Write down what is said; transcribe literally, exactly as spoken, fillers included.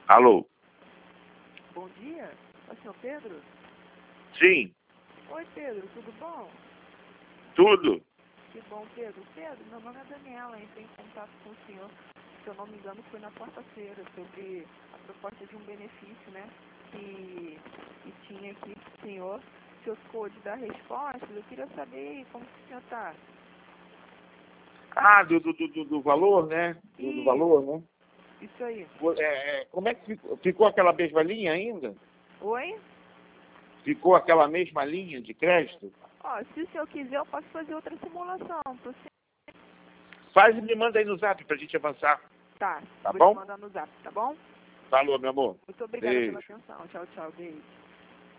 Alô? Bom dia, é o senhor Pedro? Sim, Oi, Pedro, tudo bom? tudo. Que bom, Pedro. Pedro, meu nome é Daniela, entrei em contato com o senhor, se eu não me engano, foi na quarta-feira, sobre a proposta de um benefício, né, que, que tinha aqui para o senhor. O senhor ficou de dar respostas, eu queria saber como que o senhor está. Ah, do, do, do, do valor, né? Do, do Isso, valor, né? isso aí. É, é, como é que ficou? Ficou aquela mesma linha ainda? Oi? Ficou aquela mesma linha de crédito? Ó, se o senhor quiser, eu posso fazer outra simulação para o senhor. Faz e me manda aí no zap pra gente avançar. Tá, Tá vou te bom? mandar no zap, tá bom? Falou, meu amor. Muito obrigada pela Beijo. atenção. Tchau, tchau, beijo.